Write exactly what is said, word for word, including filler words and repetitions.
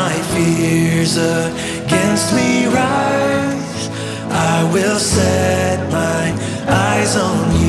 my fears against me rise, I will set my eyes on you.